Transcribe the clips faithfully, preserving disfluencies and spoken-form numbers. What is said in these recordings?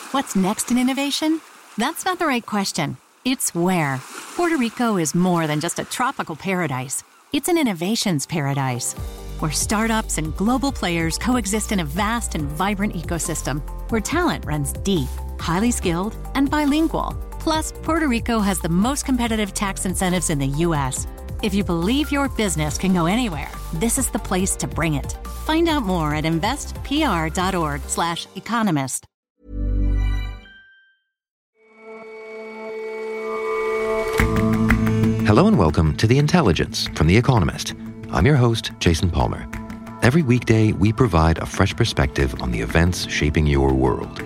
What's next in innovation? That's not the right question. It's where. Puerto Rico is more than just a tropical paradise. It's an innovations paradise, where startups and global players coexist in a vast and vibrant ecosystem, where talent runs deep, highly skilled, and bilingual. Plus, Puerto Rico has the most competitive tax incentives in the U S. If you believe your business can go anywhere, this is the place to bring it. Find out more at investpr.org slash economist. Hello and welcome to The Intelligence from The Economist. I'm your host, Jason Palmer. Every weekday, we provide a fresh perspective on the events shaping your world.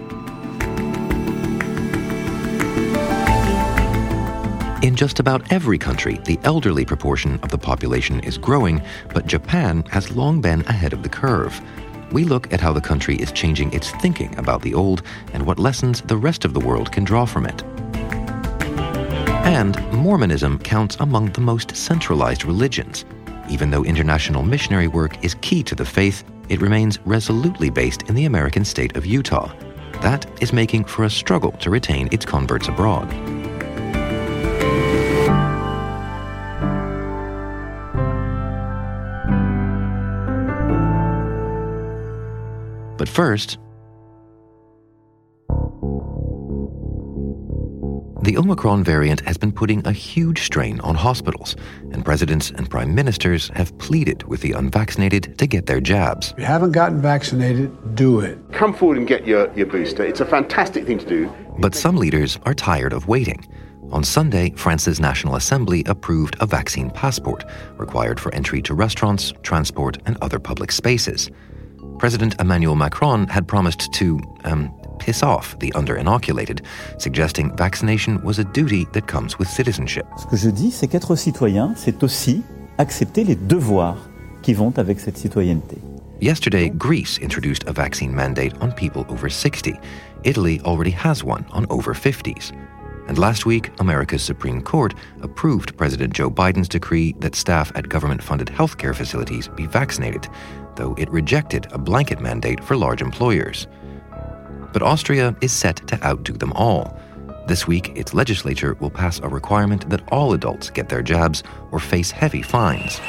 In just about every country, the elderly proportion of the population is growing, but Japan has long been ahead of the curve. We look at how the country is changing its thinking about the old and what lessons the rest of the world can draw from it. And Mormonism counts among the most centralized religions. Even though international missionary work is key to the faith, it remains resolutely based in the American state of Utah. That is making for a struggle to retain its converts abroad. But first, the Omicron variant has been putting a huge strain on hospitals, and presidents and prime ministers have pleaded with the unvaccinated to get their jabs. If you haven't gotten vaccinated, do it. Come forward and get your, your booster. It's a fantastic thing to do. But some leaders are tired of waiting. On Sunday, France's National Assembly approved a vaccine passport required for entry to restaurants, transport, and other public spaces. President Emmanuel Macron had promised to, um, piss off the under-inoculated, suggesting vaccination was a duty that comes with citizenship. Ce que je dis, c'est qu'être citoyen, c'est aussi accepter les devoirs qui vont avec cette citoyenneté. Yesterday, Greece introduced a vaccine mandate on people over sixty. Italy already has one on over fifties. And last week, America's Supreme Court approved President Joe Biden's decree that staff at government-funded healthcare facilities be vaccinated, though it rejected a blanket mandate for large employers. But Austria is set to outdo them all. This week, its legislature will pass a requirement that all adults get their jabs or face heavy fines.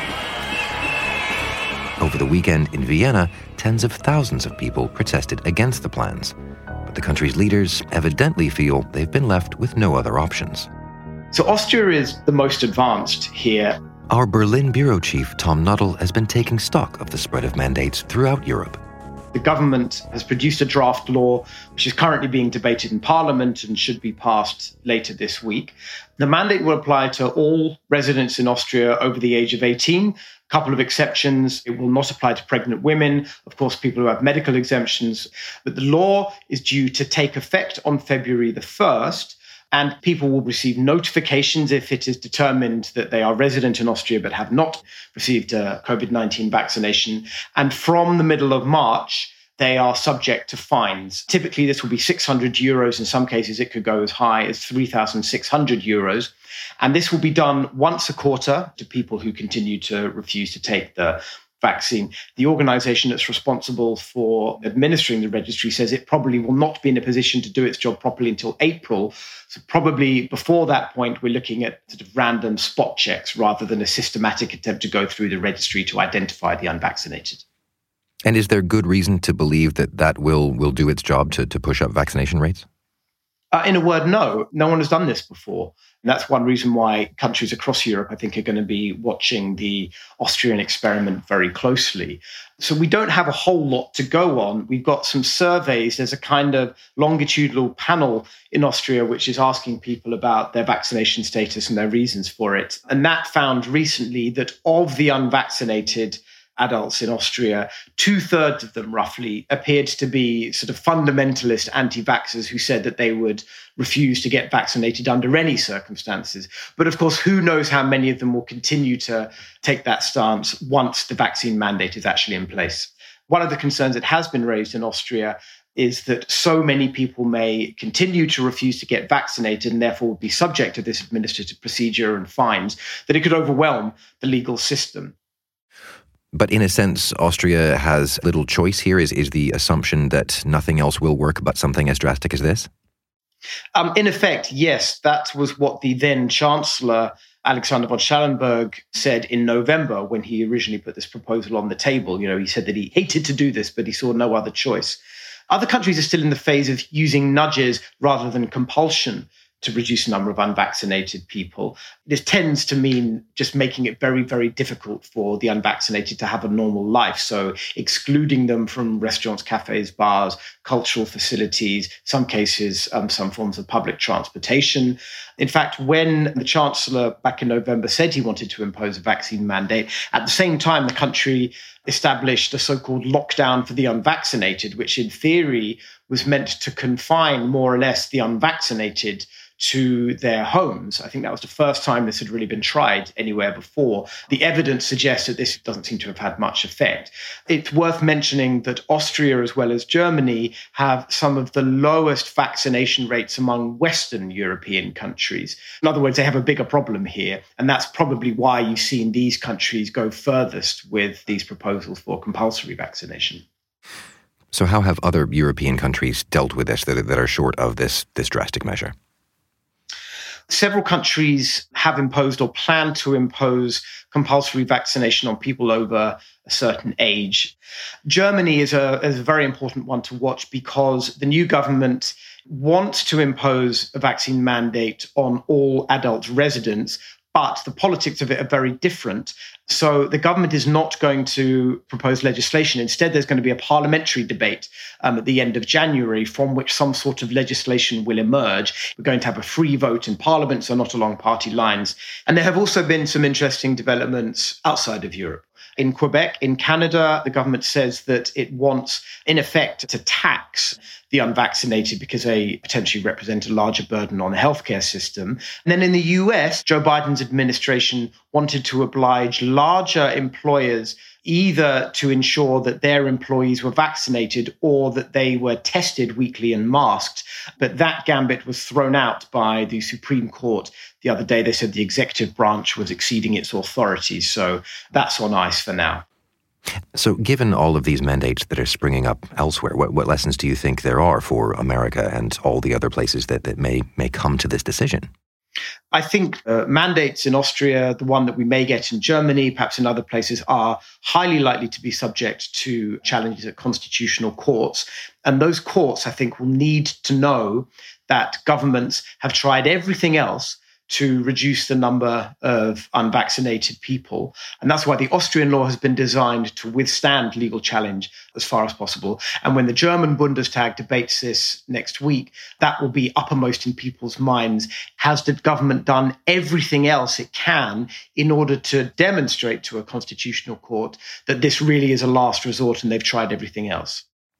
Over the weekend in Vienna, tens of thousands of people protested against the plans. But the country's leaders evidently feel they've been left with no other options. So Austria is the most advanced here. Our Berlin bureau chief, Tom Nuttall, has been taking stock of the spread of mandates throughout Europe. The government has produced a draft law which is currently being debated in Parliament and should be passed later this week. The mandate will apply to all residents in Austria over the age of eighteen. A couple of exceptions. It will not apply to pregnant women, of course, people who have medical exemptions. But the law is due to take effect on February the first. And people will receive notifications if it is determined that they are resident in Austria but have not received a COVID nineteen vaccination. And from the middle of March, they are subject to fines. Typically, this will be six hundred euros. In some cases, it could go as high as three thousand six hundred euros. And this will be done once a quarter to people who continue to refuse to take the vaccine. The organization that's responsible for administering the registry says it probably will not be in a position to do its job properly until April. So probably before that point, we're looking at sort of random spot checks rather than a systematic attempt to go through the registry to identify the unvaccinated. And is there good reason to believe that that will, will do its job to, to push up vaccination rates? Uh, in a word, no. No one has done this before. And that's one reason why countries across Europe, I think, are going to be watching the Austrian experiment very closely. So we don't have a whole lot to go on. We've got some surveys. There's a kind of longitudinal panel in Austria which is asking people about their vaccination status and their reasons for it. And that found recently that of the unvaccinated adults in Austria, two-thirds of them roughly appeared to be sort of fundamentalist anti-vaxxers who said that they would refuse to get vaccinated under any circumstances. But of course, who knows how many of them will continue to take that stance once the vaccine mandate is actually in place. One of the concerns that has been raised in Austria is that so many people may continue to refuse to get vaccinated and therefore would be subject to this administrative procedure and fines that it could overwhelm the legal system. But in a sense, Austria has little choice here, is, is the assumption that nothing else will work but something as drastic as this? Um, in effect, yes. That was what the then Chancellor, Alexander von Schallenberg, said in November when he originally put this proposal on the table. You know, he said that he hated to do this, but he saw no other choice. Other countries are still in the phase of using nudges rather than compulsion to reduce the number of unvaccinated people. This tends to mean just making it very, very difficult for the unvaccinated to have a normal life. So excluding them from restaurants, cafes, bars, cultural facilities, some cases, um, some forms of public transportation. In fact, when the Chancellor back in November said he wanted to impose a vaccine mandate, at the same time, the country established a so-called lockdown for the unvaccinated, which in theory was meant to confine more or less the unvaccinated to their homes. I think that was the first time this had really been tried anywhere before. The evidence suggests that this doesn't seem to have had much effect. It's worth mentioning that Austria, as well as Germany, have some of the lowest vaccination rates among Western European countries. In other words, they have a bigger problem here. And that's probably why you've seen these countries go furthest with these proposals for compulsory vaccination. So how have other European countries dealt with this that, that are short of this, this drastic measure? Several countries have imposed or plan to impose compulsory vaccination on people over a certain age. Germany is a, is a very important one to watch because the new government wants to impose a vaccine mandate on all adult residents, but the politics of it are very different. So the government is not going to propose legislation. Instead, there's going to be a parliamentary debate um, at the end of January from which some sort of legislation will emerge. We're going to have a free vote in parliament, so not along party lines. And there have also been some interesting developments outside of Europe. In Quebec, in Canada, the government says that it wants, in effect, to tax the unvaccinated because they potentially represent a larger burden on the healthcare system. And then in the U S, Joe Biden's administration wanted to oblige larger employers either to ensure that their employees were vaccinated or that they were tested weekly and masked. But that gambit was thrown out by the Supreme Court the other day. They said the executive branch was exceeding its authority. So that's on ice for now. So given all of these mandates that are springing up elsewhere, what, what lessons do you think there are for America and all the other places that, that may, may come to this decision? I think uh, mandates in Austria, the one that we may get in Germany, perhaps in other places, are highly likely to be subject to challenges at constitutional courts. And those courts, I think, will need to know that governments have tried everything else to reduce the number of unvaccinated people. And that's why the Austrian law has been designed to withstand legal challenge as far as possible. And when the German Bundestag debates this next week, that will be uppermost in people's minds. Has the government done everything else it can in order to demonstrate to a constitutional court that this really is a last resort and they've tried everything else?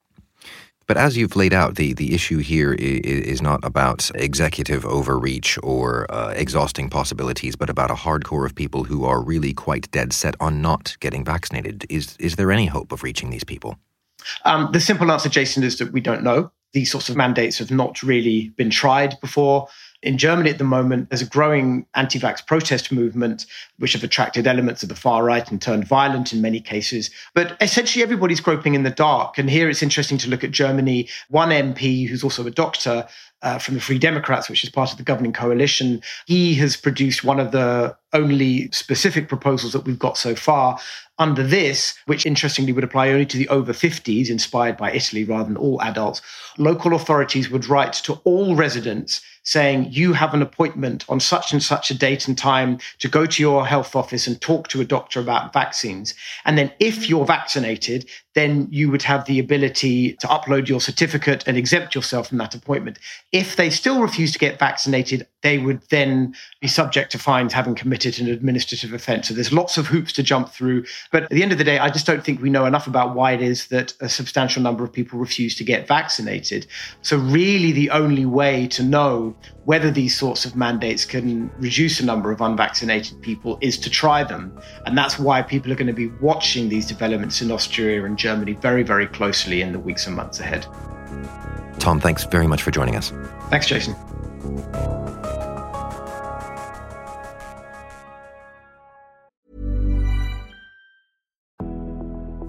But as you've laid out, the, the issue here is not about executive overreach or uh, exhausting possibilities, but about a hardcore of people who are really quite dead set on not getting vaccinated. Is is there any hope of reaching these people? Um, the simple answer, Jason, is that we don't know. These sorts of mandates have not really been tried before. In Germany at the moment, there's a growing anti-vax protest movement, which have attracted elements of the far right and turned violent in many cases. But essentially, everybody's groping in the dark. And here it's interesting to look at Germany. One M P, who's also a doctor uh, from the Free Democrats, which is part of the governing coalition, he has produced one of the only specific proposals that we've got so far. Under this, which interestingly would apply only to the over fifties, inspired by Italy rather than all adults, local authorities would write to all residents saying you have an appointment on such and such a date and time to go to your health office and talk to a doctor about vaccines. And then if you're vaccinated, then you would have the ability to upload your certificate and exempt yourself from that appointment. If they still refuse to get vaccinated, they would then be subject to fines having committed an administrative offence. So there's lots of hoops to jump through. But at the end of the day, I just don't think we know enough about why it is that a substantial number of people refuse to get vaccinated. So really the only way to know whether these sorts of mandates can reduce the number of unvaccinated people is to try them. And that's why people are going to be watching these developments in Austria and Germany very, very closely in the weeks and months ahead. Tom, thanks very much for joining us. Thanks, Jason.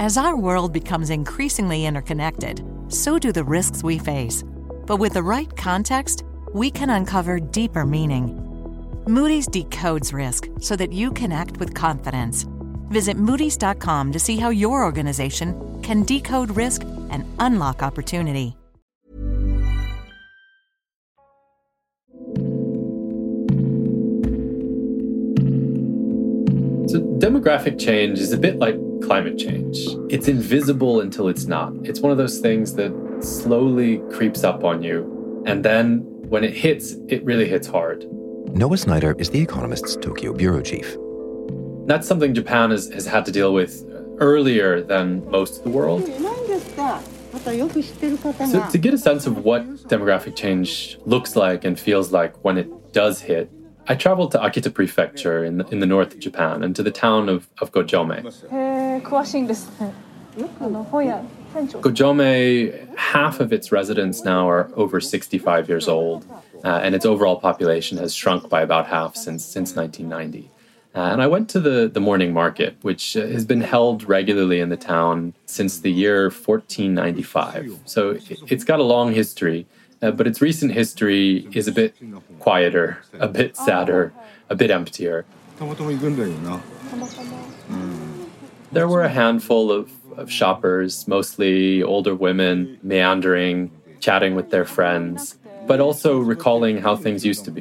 As our world becomes increasingly interconnected, so do the risks we face. But with the right context, we can uncover deeper meaning. Moody's decodes risk so that you can act with confidence. Visit Moody's dot com to see how your organization can decode risk and unlock opportunity. So demographic change is a bit like climate change. It's invisible until it's not. It's one of those things that slowly creeps up on you. And then when it hits, it really hits hard. Noah Snyder is The Economist's Tokyo bureau chief. That's something Japan has, has had to deal with earlier than most of the world. So to get a sense of what demographic change looks like and feels like when it does hit, I traveled to Akita Prefecture in the, in the north of Japan and to the town of, of Gojome. Gojome, half of its residents now are over sixty-five years old, uh, and its overall population has shrunk by about half since since nineteen ninety. Uh, and I went to the, the morning market, which uh, has been held regularly in the town since the year fourteen ninety-five. So it, it's got a long history. Uh, but its recent history is a bit quieter, a bit sadder, a bit emptier. There were a handful of, of shoppers, mostly older women, meandering, chatting with their friends, but also recalling how things used to be.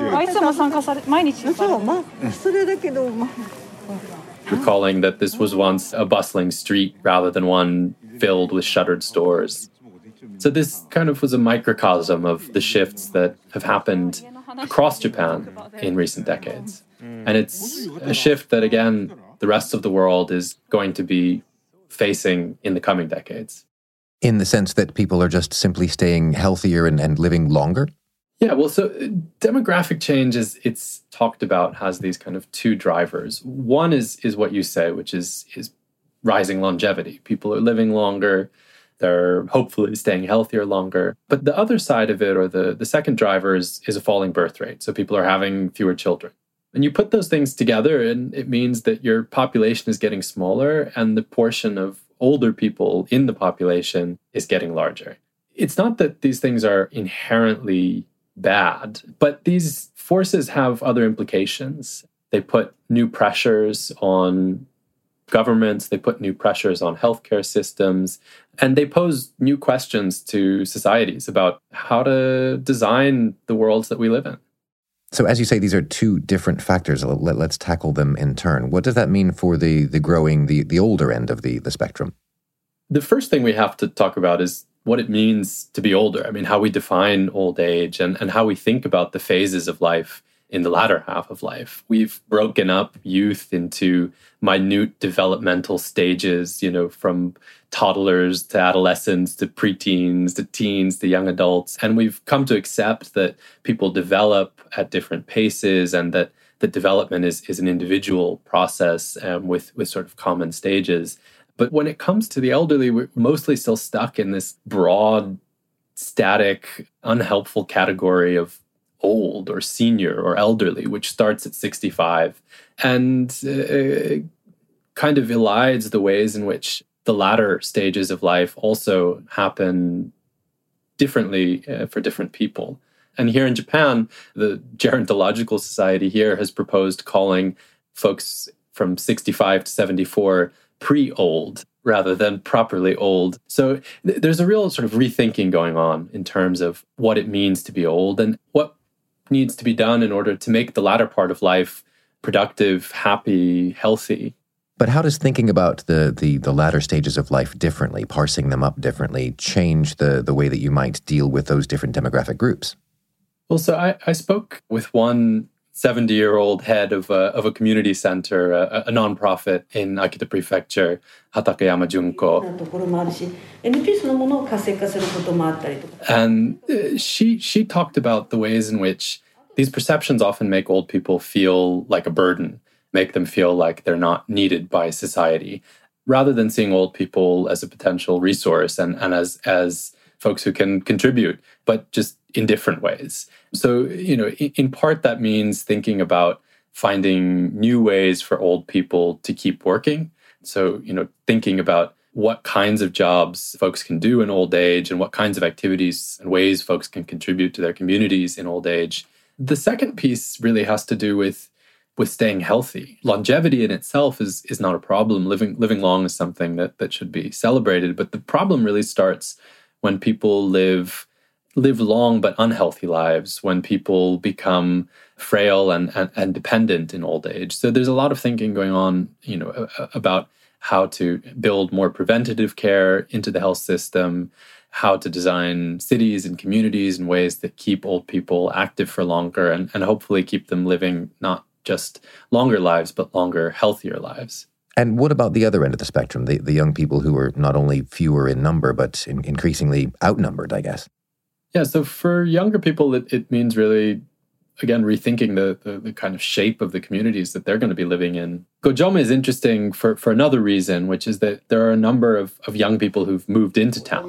Recalling that this was once a bustling street rather than one filled with shuttered stores. So this kind of was a microcosm of the shifts that have happened across Japan in recent decades. And it's a shift that, again, the rest of the world is going to be facing in the coming decades. In the sense that people are just simply staying healthier and, and living longer? Yeah, well, so demographic change, is it's talked about, has these kind of two drivers. One is is what you say, which is is rising longevity. People are living longer. They're hopefully staying healthier longer. But the other side of it, or the, the second driver, is, is a falling birth rate. So people are having fewer children. And you put those things together, and it means that your population is getting smaller, and the portion of older people in the population is getting larger. It's not that these things are inherently bad, but these forces have other implications. They put new pressures on governments, they put new pressures on healthcare systems, and they pose new questions to societies about how to design the worlds that we live in. So as you say, these are two different factors. Let, let's tackle them in turn. What does that mean for the the growing, the, the older end of the, the spectrum? The first thing we have to talk about is what it means to be older. I mean, how we define old age and, and how we think about the phases of life in the latter half of life. We've broken up youth into minute developmental stages, you know, from toddlers to adolescents to preteens to teens to young adults. And we've come to accept that people develop at different paces and that that development is, is an individual process um, with, with sort of common stages. But when it comes to the elderly, we're mostly still stuck in this broad, static, unhelpful category of old or senior or elderly, which starts at sixty-five and uh, kind of elides the ways in which the latter stages of life also happen differently uh, for different people. And here in Japan, the Gerontological Society here has proposed calling folks from sixty-five to seventy-four pre-old rather than properly old. So th- there's a real sort of rethinking going on in terms of what it means to be old and what needs to be done in order to make the latter part of life productive, happy, healthy. But how does thinking about the, the, the latter stages of life differently, parsing them up differently, change the, the way that you might deal with those different demographic groups? Well, so I, I spoke with one seventy-year-old head of a, of a community center, a, a nonprofit in Akita Prefecture, Hatakeyama Junko. And uh, she she talked about the ways in which these perceptions often make old people feel like a burden, make them feel like they're not needed by society, rather than seeing old people as a potential resource and, and as as folks who can contribute, but just in different ways. So, you know, in, in part that means thinking about finding new ways for old people to keep working, So, you know, thinking about what kinds of jobs folks can do in old age and what kinds of activities and ways folks can contribute to their communities in old age. The second piece really has to do with, with staying healthy. Longevity in itself is, is not a problem. Living, living long is something that, that should be celebrated. But the problem really starts when people live, live long but unhealthy lives, when people become frail and, and, and dependent in old age. So there's a lot of thinking going on, you know, about how to build more preventative care into the health system, how to design cities and communities in ways that keep old people active for longer and, and hopefully keep them living not just longer lives, but longer, healthier lives. And what about the other end of the spectrum, the, the young people who are not only fewer in number, but in, increasingly outnumbered, I guess? Yeah, so for younger people, it, it means really, again, rethinking the, the the kind of shape of the communities that they're going to be living in. Gojome is interesting for, for another reason, which is that there are a number of, of young people who've moved into town.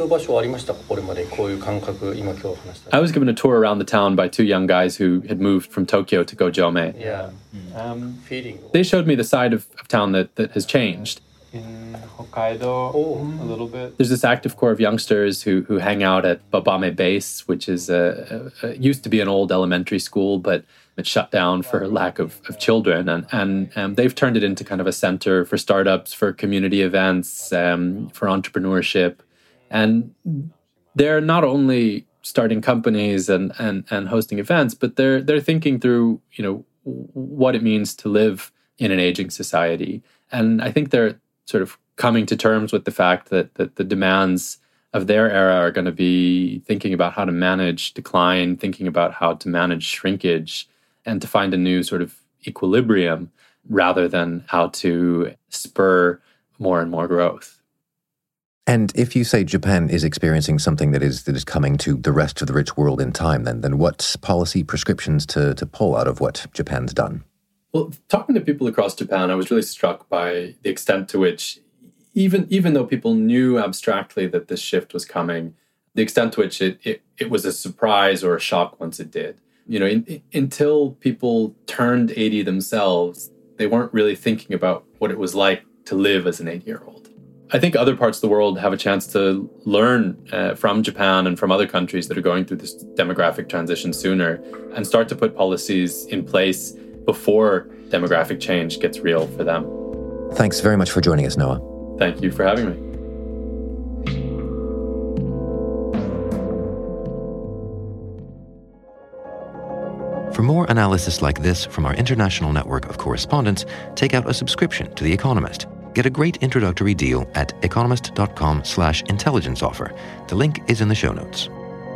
I was given a tour around the town by two young guys who had moved from Tokyo to Gojome. Yeah. Um, they showed me the side of, of town that, that has changed. In Hokkaido, oh. a little bit. There's this active core of youngsters who who hang out at Babame Base, which is a, a, a used to be an old elementary school, but it shut down for lack of, of children. And, and um, they've turned it into kind of a center for startups, for community events, um, for entrepreneurship. And they're not only starting companies and, and, and hosting events, but they're they're thinking through, you know, what it means to live in an aging society. And I think they're sort of coming to terms with the fact that, that the demands of their era are going to be thinking about how to manage decline, thinking about how to manage shrinkage, and to find a new sort of equilibrium rather than how to spur more and more growth. And if you say Japan is experiencing something that is that is coming to the rest of the rich world in time, then then what's policy prescriptions to, to pull out of what Japan's done? Well, talking to people across Japan, I was really struck by the extent to which, even even though people knew abstractly that this shift was coming, the extent to which it it, it was a surprise or a shock once it did. You know, in, in, until people turned eighty themselves, they weren't really thinking about what it was like to live as an eighty-year-old. I think other parts of the world have a chance to learn uh, from Japan and from other countries that are going through this demographic transition sooner and start to put policies in place before demographic change gets real for them. Thanks very much for joining us, Noah. Thank you for having me. For more analysis like this from our international network of correspondents, take out a subscription to The Economist. Get a great introductory deal at economist.com slash intelligence offer. The link is in the show notes.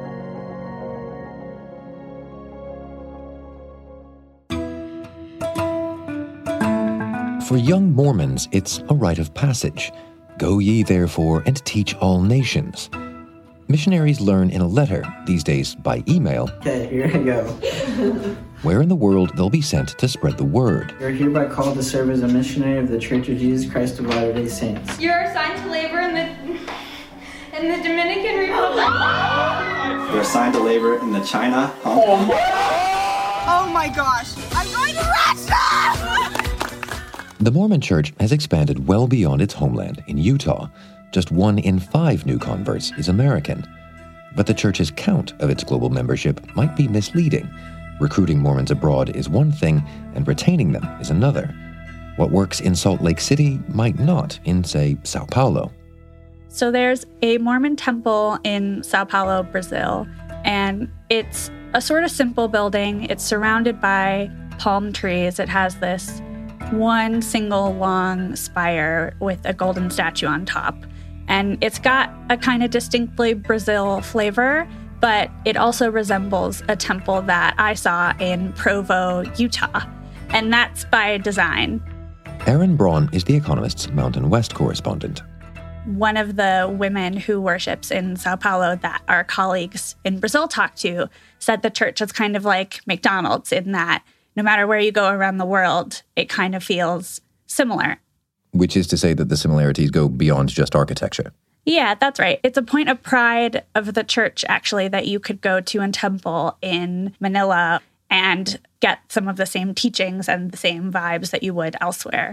For young Mormons, it's a rite of passage. Go ye therefore and teach all nations. Missionaries learn in a letter, these days by email. Okay, here we go. Where in the world they'll be sent to spread the word. You're hereby called to serve as a missionary of the Church of Jesus Christ of Latter-day Saints. You are assigned to labor in the in the Dominican Republic. You're assigned to labor in the China. Huh? Oh my gosh! I'm going to Russia! The Mormon Church has expanded well beyond its homeland in Utah. Just one in five new converts is American. But the church's count of its global membership might be misleading. Recruiting Mormons abroad is one thing, and retaining them is another. What works in Salt Lake City might not in, say, Sao Paulo. So there's a Mormon temple in Sao Paulo, Brazil, and it's a sort of simple building. It's surrounded by palm trees. It has this one single long spire with a golden statue on top. And it's got a kind of distinctly Brazil flavor, but it also resembles a temple that I saw in Provo, Utah. And that's by design. Erin Braun is The Economist's Mountain West correspondent. One of the women who worships in Sao Paulo that our colleagues in Brazil talked to said the church is kind of like McDonald's in that no matter where you go around the world, it kind of feels similar. Which is to say that the similarities go beyond just architecture. Yeah, that's right. It's a point of pride of the church, actually, that you could go to a temple in Manila and get some of the same teachings and the same vibes that you would elsewhere.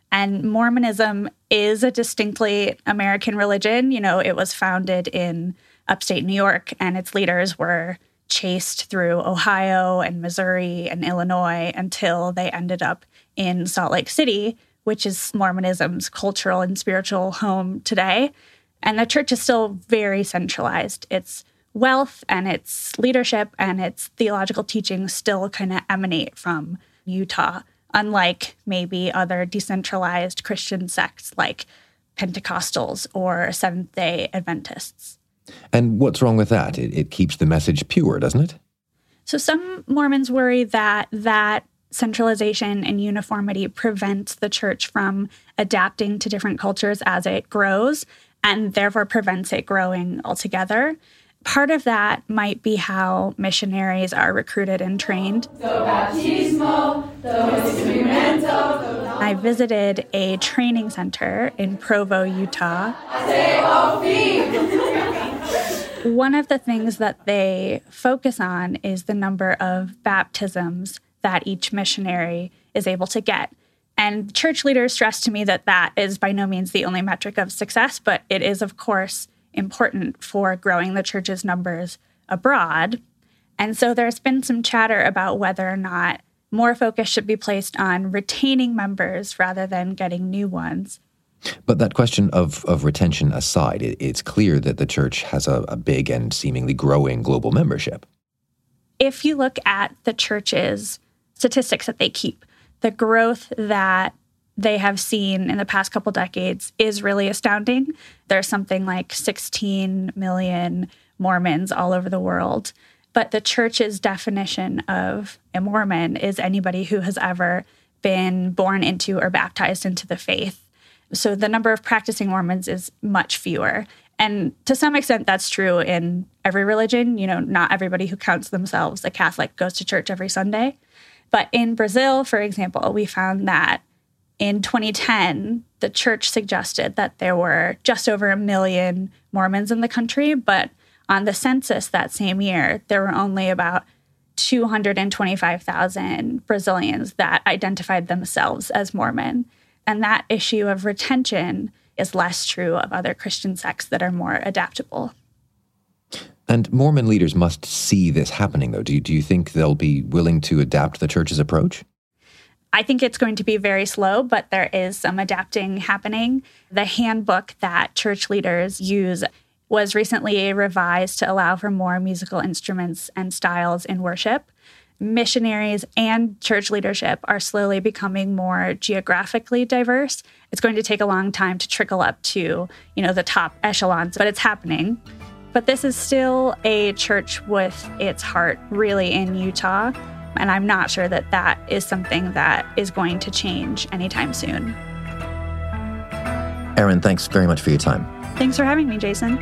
And Mormonism is a distinctly American religion. You know, it was founded in upstate New York, and its leaders were chased through Ohio and Missouri and Illinois until they ended up in Salt Lake City, which is Mormonism's cultural and spiritual home today. And the church is still very centralized. Its wealth and its leadership and its theological teachings still kind of emanate from Utah, unlike maybe other decentralized Christian sects like Pentecostals or Seventh-day Adventists. And what's wrong with that? It, it keeps the message pure, doesn't it? So some Mormons worry that that centralization and uniformity prevents the church from adapting to different cultures as it grows, and therefore prevents it growing altogether. Part of that might be how missionaries are recruited and trained. I visited a training center in Provo, Utah. One of the things that they focus on is the number of baptisms that each missionary is able to get. And church leaders stress to me that that is by no means the only metric of success, but it is, of course, important for growing the church's numbers abroad. And so there's been some chatter about whether or not more focus should be placed on retaining members rather than getting new ones. But that question of, of retention aside, it, it's clear that the church has a, a big and seemingly growing global membership. If you look at the church's statistics that they keep, the growth that they have seen in the past couple decades is really astounding. There's something like sixteen million Mormons all over the world. But the church's definition of a Mormon is anybody who has ever been born into or baptized into the faith. So the number of practicing Mormons is much fewer. And to some extent, that's true in every religion. You know, not everybody who counts themselves a Catholic goes to church every Sunday. But in Brazil, for example, we found that in twenty ten, the church suggested that there were just over a million Mormons in the country, but on the census that same year, there were only about two hundred twenty-five thousand Brazilians that identified themselves as Mormon. And that issue of retention is less true of other Christian sects that are more adaptable. And Mormon leaders must see this happening, though. Do you, do you think they'll be willing to adapt the church's approach? I think it's going to be very slow, but there is some adapting happening. The handbook that church leaders use was recently revised to allow for more musical instruments and styles in worship. Missionaries and church leadership are slowly becoming more geographically diverse. It's going to take a long time to trickle up to, you know, the top echelons, but it's happening. But this is still a church with its heart really in Utah, and I'm not sure that that is something that is going to change anytime soon. Erin, thanks very much for your time. Thanks for having me, Jason.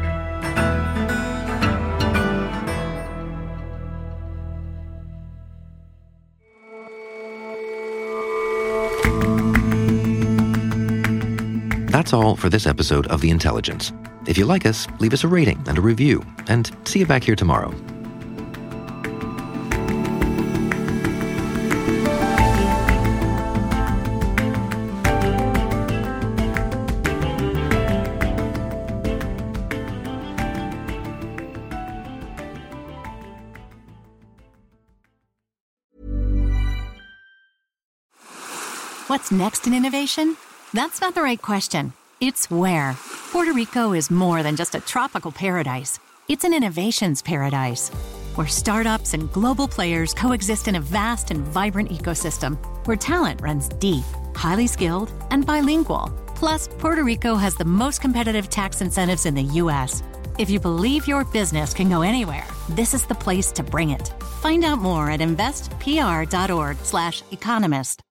That's all for this episode of The Intelligence. If you like us, leave us a rating and a review, and see you back here tomorrow. What's next in innovation? That's not the right question. It's where. Puerto Rico is more than just a tropical paradise. It's an innovations paradise, where startups and global players coexist in a vast and vibrant ecosystem, where talent runs deep, highly skilled, and bilingual. Plus, Puerto Rico has the most competitive tax incentives in the U S. If you believe your business can go anywhere, this is the place to bring it. Find out more at investpr.org slash economist.